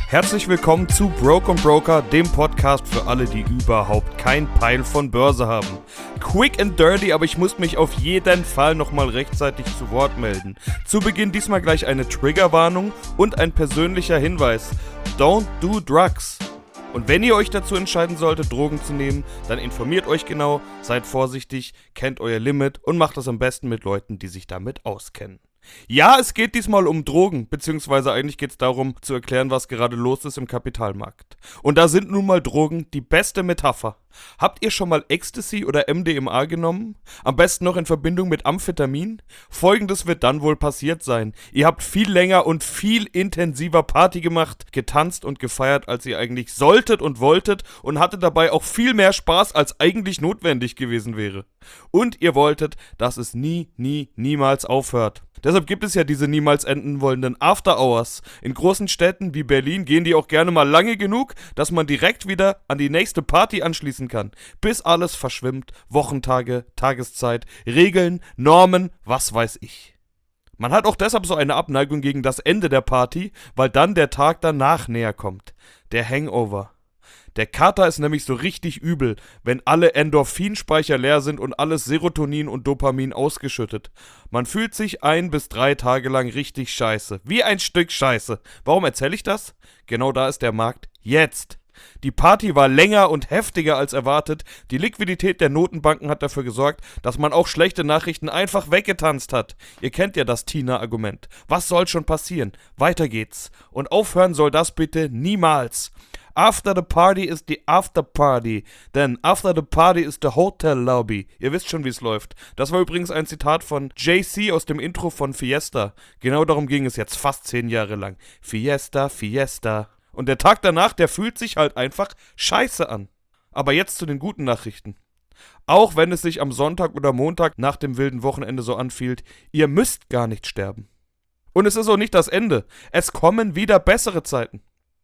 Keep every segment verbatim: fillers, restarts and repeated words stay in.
Herzlich willkommen zu Broke und Broker, dem Podcast für alle, die überhaupt kein Peil von Börse haben. Quick and dirty, aber ich muss mich auf jeden Fall nochmal rechtzeitig zu Wort melden. Zu Beginn diesmal gleich eine Triggerwarnung und ein persönlicher Hinweis. Don't do drugs. Und wenn ihr euch dazu entscheiden solltet, Drogen zu nehmen, dann informiert euch genau, seid vorsichtig, kennt euer Limit und macht das am besten mit Leuten, die sich damit auskennen. Ja, es geht diesmal um Drogen, beziehungsweise eigentlich geht es darum, zu erklären, was gerade los ist im Kapitalmarkt. Und da sind nun mal Drogen die beste Metapher. Habt ihr schon mal Ecstasy oder M D M A genommen? Am besten noch in Verbindung mit Amphetamin? Folgendes wird dann wohl passiert sein. Ihr habt viel länger und viel intensiver Party gemacht, getanzt und gefeiert, als ihr eigentlich solltet und wolltet und hattet dabei auch viel mehr Spaß, als eigentlich notwendig gewesen wäre. Und ihr wolltet, dass es nie, nie, niemals aufhört. Deshalb gibt es ja diese niemals enden wollenden After-Hours. In großen Städten wie Berlin gehen die auch gerne mal lange genug, dass man direkt wieder an die nächste Party anschließen kann. Bis alles verschwimmt, Wochentage, Tageszeit, Regeln, Normen, was weiß ich. Man hat auch deshalb so eine Abneigung gegen das Ende der Party, weil dann der Tag danach näher kommt. Der Hangover. Der Kater ist nämlich so richtig übel, wenn alle Endorphinspeicher leer sind und alles Serotonin und Dopamin ausgeschüttet. Man fühlt sich ein bis drei Tage lang richtig scheiße. Wie ein Stück Scheiße. Warum erzähle ich das? Genau da ist der Markt jetzt. Die Party war länger und heftiger als erwartet. Die Liquidität der Notenbanken hat dafür gesorgt, dass man auch schlechte Nachrichten einfach weggetanzt hat. Ihr kennt ja das Tina-Argument. Was soll schon passieren? Weiter geht's. Und aufhören soll das bitte niemals. After the party is the after party, then after the party is the hotel lobby. Ihr wisst schon, wie es läuft. Das war übrigens ein Zitat von Jay-Z aus dem Intro von Fiesta. Genau darum ging es jetzt fast zehn Jahre lang. Fiesta, Fiesta. Und der Tag danach, der fühlt sich halt einfach scheiße an. Aber jetzt zu den guten Nachrichten. Auch wenn es sich am Sonntag oder Montag nach dem wilden Wochenende so anfühlt, ihr müsst gar nicht sterben. Und es ist auch nicht das Ende. Es kommen wieder bessere Zeiten.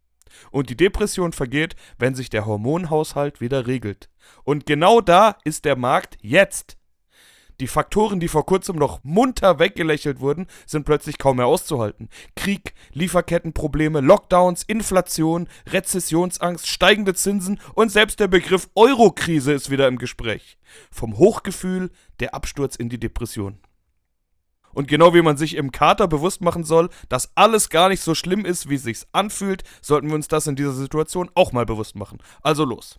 Und die Depression vergeht, wenn sich der Hormonhaushalt wieder regelt. Und genau da ist der Markt jetzt. Die Faktoren, die vor kurzem noch munter weggelächelt wurden, sind plötzlich kaum mehr auszuhalten. Krieg, Lieferkettenprobleme, Lockdowns, Inflation, Rezessionsangst, steigende Zinsen und selbst der Begriff Euro-Krise ist wieder im Gespräch. Vom Hochgefühl der Absturz in die Depression. Und genau wie man sich im Kater bewusst machen soll, dass alles gar nicht so schlimm ist, wie es sich anfühlt, sollten wir uns das in dieser Situation auch mal bewusst machen. Also los.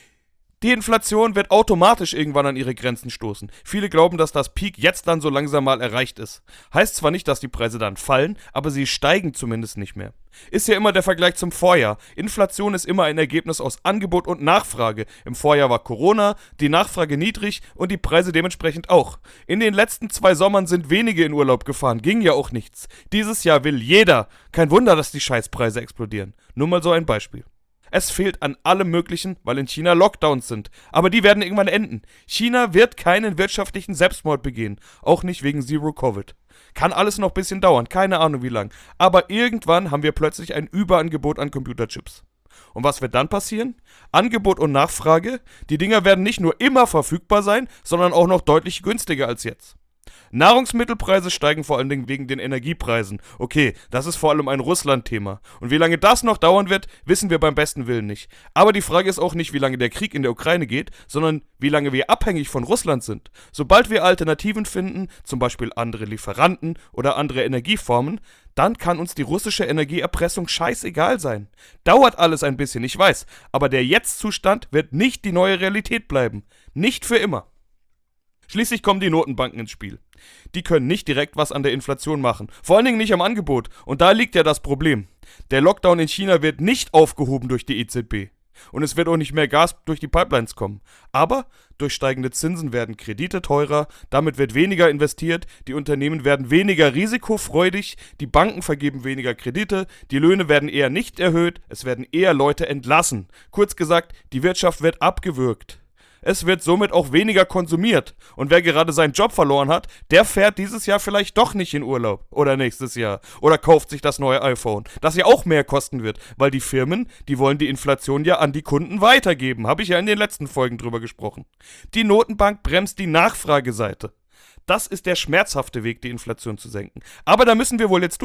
Die Inflation wird automatisch irgendwann an ihre Grenzen stoßen. Viele glauben, dass das Peak jetzt dann so langsam mal erreicht ist. Heißt zwar nicht, dass die Preise dann fallen, aber sie steigen zumindest nicht mehr. Ist ja immer der Vergleich zum Vorjahr. Inflation ist immer ein Ergebnis aus Angebot und Nachfrage. Im Vorjahr war Corona, die Nachfrage niedrig und die Preise dementsprechend auch. In den letzten zwei Sommern sind wenige in Urlaub gefahren, ging ja auch nichts. Dieses Jahr will jeder. Kein Wunder, dass die Scheißpreise explodieren. Nur mal so ein Beispiel. Es fehlt an allem Möglichen, weil in China Lockdowns sind. Aber die werden irgendwann enden. China wird keinen wirtschaftlichen Selbstmord begehen. Auch nicht wegen Zero-Covid. Kann alles noch ein bisschen dauern, keine Ahnung wie lang. Aber irgendwann haben wir plötzlich ein Überangebot an Computerchips. Und was wird dann passieren? Angebot und Nachfrage. Die Dinger werden nicht nur immer verfügbar sein, sondern auch noch deutlich günstiger als jetzt. Nahrungsmittelpreise steigen vor allen Dingen wegen den Energiepreisen. Okay, das ist vor allem ein Russland-Thema. Und wie lange das noch dauern wird, wissen wir beim besten Willen nicht. Aber die Frage ist auch nicht, wie lange der Krieg in der Ukraine geht, sondern wie lange wir abhängig von Russland sind. Sobald wir Alternativen finden, zum Beispiel andere Lieferanten oder andere Energieformen, dann kann uns die russische Energieerpressung scheißegal sein. Dauert alles ein bisschen, ich weiß, aber der Jetzt-Zustand wird nicht die neue Realität bleiben. Nicht für immer. Schließlich kommen die Notenbanken ins Spiel. Die können nicht direkt was an der Inflation machen. Vor allen Dingen nicht am Angebot. Und da liegt ja das Problem. Der Lockdown in China wird nicht aufgehoben durch die E Z B. Und es wird auch nicht mehr Gas durch die Pipelines kommen. Aber durch steigende Zinsen werden Kredite teurer, damit wird weniger investiert, die Unternehmen werden weniger risikofreudig, die Banken vergeben weniger Kredite, die Löhne werden eher nicht erhöht, es werden eher Leute entlassen. Kurz gesagt, die Wirtschaft wird abgewürgt. Es wird somit auch weniger konsumiert. Und wer gerade seinen Job verloren hat, der fährt dieses Jahr vielleicht doch nicht in Urlaub. Oder nächstes Jahr. Oder kauft sich das neue iPhone. Das ja auch mehr kosten wird. Weil die Firmen, die wollen die Inflation ja an die Kunden weitergeben. Habe ich ja in den letzten Folgen drüber gesprochen. Die Notenbank bremst die Nachfrageseite. Das ist der schmerzhafte Weg, die Inflation zu senken. Aber da müssen wir wohl jetzt durch.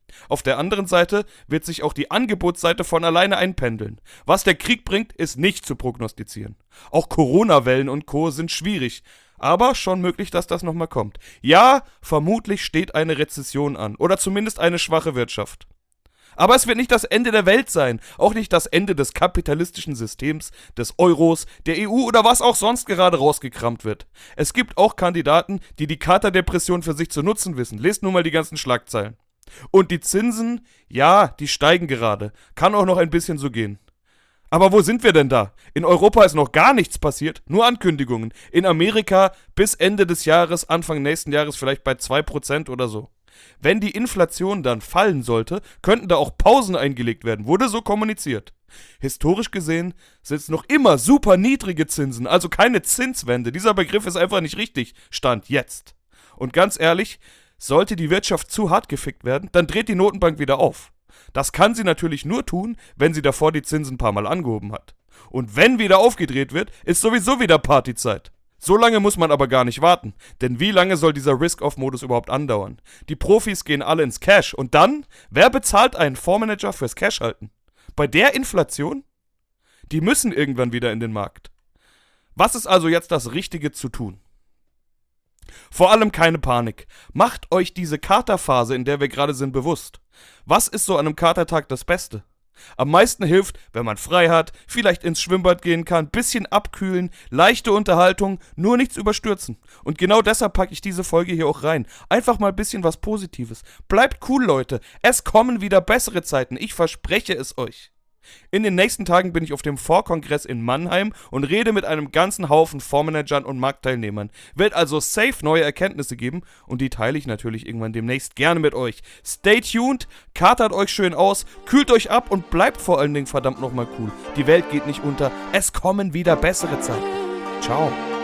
Auf der anderen Seite wird sich auch die Angebotsseite von alleine einpendeln. Was der Krieg bringt, ist nicht zu prognostizieren. Auch Corona-Wellen und Co. sind schwierig, aber schon möglich, dass das nochmal kommt. Ja, vermutlich steht eine Rezession an, oder zumindest eine schwache Wirtschaft. Aber es wird nicht das Ende der Welt sein, auch nicht das Ende des kapitalistischen Systems, des Euros, der E U oder was auch sonst gerade rausgekramt wird. Es gibt auch Kandidaten, die die Katerdepression für sich zu nutzen wissen. Lest nur mal die ganzen Schlagzeilen. Und die Zinsen, ja, die steigen gerade. Kann auch noch ein bisschen so gehen. Aber wo sind wir denn da? In Europa ist noch gar nichts passiert, nur Ankündigungen. In Amerika bis Ende des Jahres, Anfang nächsten Jahres vielleicht bei zwei Prozent oder so. Wenn die Inflation dann fallen sollte, könnten da auch Pausen eingelegt werden, wurde so kommuniziert. Historisch gesehen sind es noch immer super niedrige Zinsen, also keine Zinswende. Dieser Begriff ist einfach nicht richtig, Stand jetzt. Und ganz ehrlich, sollte die Wirtschaft zu hart gefickt werden, dann dreht die Notenbank wieder auf. Das kann sie natürlich nur tun, wenn sie davor die Zinsen ein paar Mal angehoben hat. Und wenn wieder aufgedreht wird, ist sowieso wieder Partyzeit. So lange muss man aber gar nicht warten, denn wie lange soll dieser Risk-Off-Modus überhaupt andauern? Die Profis gehen alle ins Cash und dann, wer bezahlt einen Fondsmanager fürs Cash halten? Bei der Inflation? Die müssen irgendwann wieder in den Markt. Was ist also jetzt das Richtige zu tun? Vor allem keine Panik. Macht euch diese Katerphase, in der wir gerade sind, bewusst. Was ist so an einem Katertag das Beste? Am meisten hilft, wenn man frei hat, vielleicht ins Schwimmbad gehen kann, bisschen abkühlen, leichte Unterhaltung, nur nichts überstürzen. Und genau deshalb packe ich diese Folge hier auch rein. Einfach mal ein bisschen was Positives. Bleibt cool, Leute. Es kommen wieder bessere Zeiten. Ich verspreche es euch. In den nächsten Tagen bin ich auf dem Vorkongress in Mannheim und rede mit einem ganzen Haufen Fondsmanagern und Marktteilnehmern. Wird also safe neue Erkenntnisse geben und die teile ich natürlich irgendwann demnächst gerne mit euch. Stay tuned, katert euch schön aus, kühlt euch ab und bleibt vor allen Dingen verdammt nochmal cool. Die Welt geht nicht unter, es kommen wieder bessere Zeiten. Ciao.